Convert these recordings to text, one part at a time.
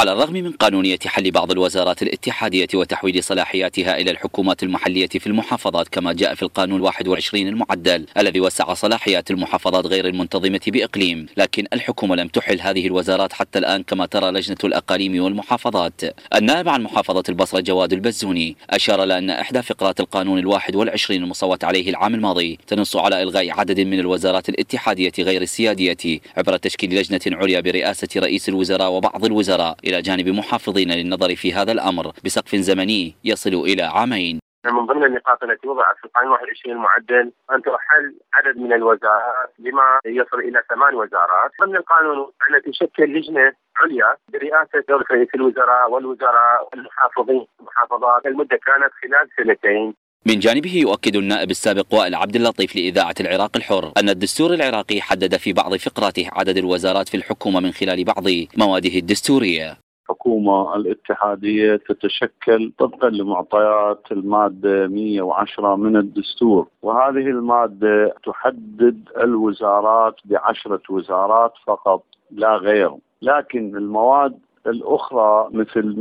على الرغم من قانونية حل بعض الوزارات الاتحادية وتحويل صلاحياتها إلى الحكومات المحلية في المحافظات كما جاء في القانون 21 المعدل الذي وسع صلاحيات المحافظات غير المنتظمة بإقليم، لكن الحكومة لم تحل هذه الوزارات حتى الآن كما ترى لجنة الأقاليم والمحافظات. النائب عن محافظة البصرة جواد البزوني أشار إلى أن إحدى فقرات القانون 21 المصوت عليه العام الماضي تنص على إلغاء عدد من الوزارات الاتحادية غير السيادية عبر تشكيل لجنة عليا برئاسة رئيس الوزراء وبعض الوزراء إلى جانب محافظين للنظر في هذا الأمر بسقف زمني يصل إلى عامين. من ضمن النقاط التي وضعت في القانون 21 المعدل أن تحل عدد من الوزارات بما يصل إلى 8 وزارات. ضمن القانون أن تشكل لجنة عليا برئاسة دولة رئيس الوزراء والوزراء والمحافظين المحافظات. المدة كانت خلال 2 سنين. من جانبه يؤكد النائب السابق وائل عبد اللطيف لإذاعة العراق الحر أن الدستور العراقي حدد في بعض فقراته عدد الوزارات في الحكومة من خلال بعض مواده الدستورية. الحكومة الاتحادية تتشكل طبقا لمعطيات المادة 110 من الدستور، وهذه المادة تحدد الوزارات ب10 وزارات فقط لا غير، لكن المواد الأخرى مثل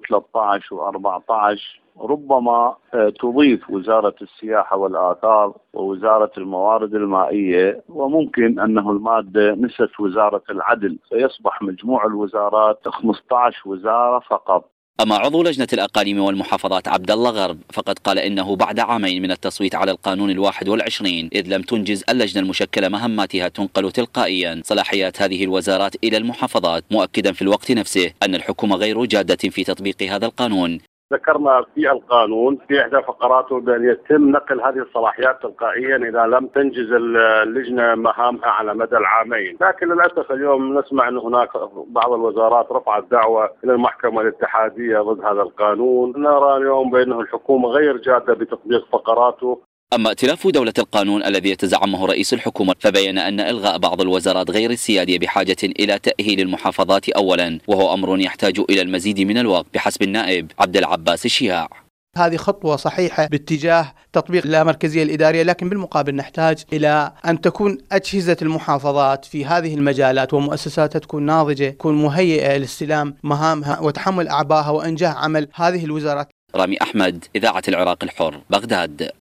113 و14 ربما تضيف وزارة السياحة والآثار ووزارة الموارد المائية، وممكن أنه المادة نست وزارة العدل فيصبح مجموع الوزارات 15 وزارة فقط. أما عضو لجنة الأقاليم والمحافظات عبد الله غرب فقد قال إنه بعد عامين من التصويت على القانون 21 إذ لم تنجز اللجنة المشكلة مهماتها تنقل تلقائيا صلاحيات هذه الوزارات إلى المحافظات، مؤكدا في الوقت نفسه أن الحكومة غير جادة في تطبيق هذا القانون. ذكرنا في القانون في إحدى فقراته بأن يتم نقل هذه الصلاحيات تلقائيا إذا لم تنجز اللجنة مهامها على مدى العامين، لكن للأسف اليوم نسمع أن هناك بعض الوزارات رفعت دعوة إلى المحكمة الاتحادية ضد هذا القانون. نرى اليوم بأنه الحكومة غير جادة بتطبيق فقراته. أما ائتلاف دولة القانون الذي يتزعمه رئيس الحكومة فبين أن إلغاء بعض الوزارات غير السيادية بحاجة إلى تأهيل المحافظات أولا، وهو أمر يحتاج إلى المزيد من الوقت بحسب النائب عبد العباس الشياع. هذه خطوة صحيحة باتجاه تطبيق اللامركزية الإدارية، لكن بالمقابل نحتاج إلى أن تكون أجهزة المحافظات في هذه المجالات ومؤسساتها تكون ناضجة، تكون مهيئة لاستلام مهامها وتحمل أعبائها وإنجاح عمل هذه الوزارات. رامي أحمد، إذاعة العراق الحر، بغداد.